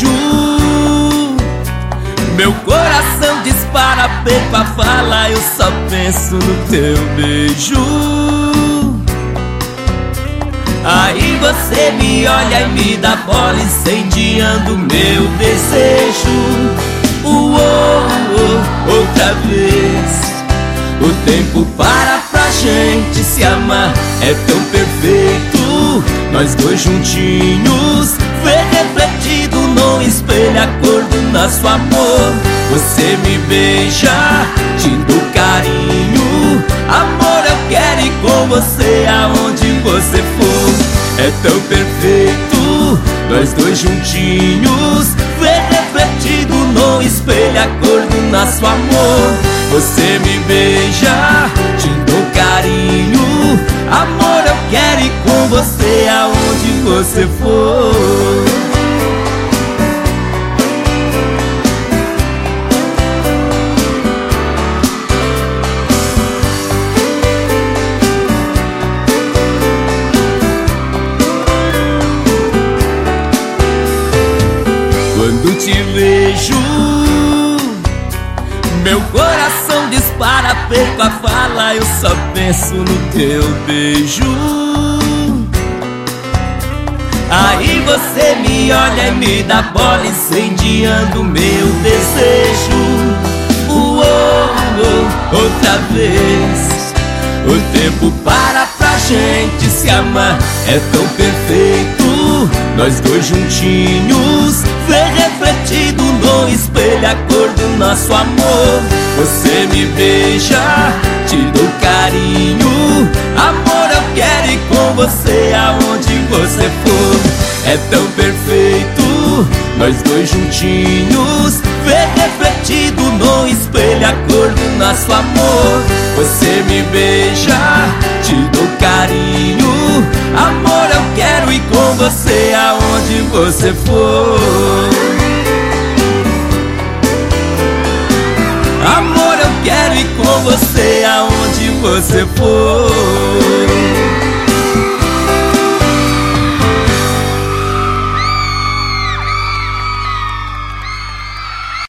beijo. Meu coração dispara, perco a fala, eu só penso no teu beijo. Aí você me olha e me dá bola, incendiando meu desejo. Outra vez. O tempo para pra gente se amar, é tão perfeito. Nós dois juntinhos, ver refletido no espelho a cor do nosso amor. Você me beija, te dou carinho. Amor, eu quero ir com você aonde você for. É tão perfeito, nós dois juntinhos, ver refletido no espelho a cor do nosso amor. Você me beija, te dou carinho. Amor, eu quero ir com você aonde você for. Quando te vejo, meu coração dispara, perco a fala, eu só penso no teu beijo. Aí você me olha e me dá bola, incendiando meu desejo. Outra vez. O tempo para pra gente se amar, é tão perfeito. Nós dois juntinhos, ver refletido no espelho a cor do nosso amor. Você me beija, te dou carinho. Amor, eu quero ir com você aonde você for. É tão perfeito, nós dois juntinhos, ver refletido no espelho a cor do nosso amor. Você me beija, te dou carinho. Amor, eu quero ir com você aonde você for. Amor, eu quero ir com você aonde você for.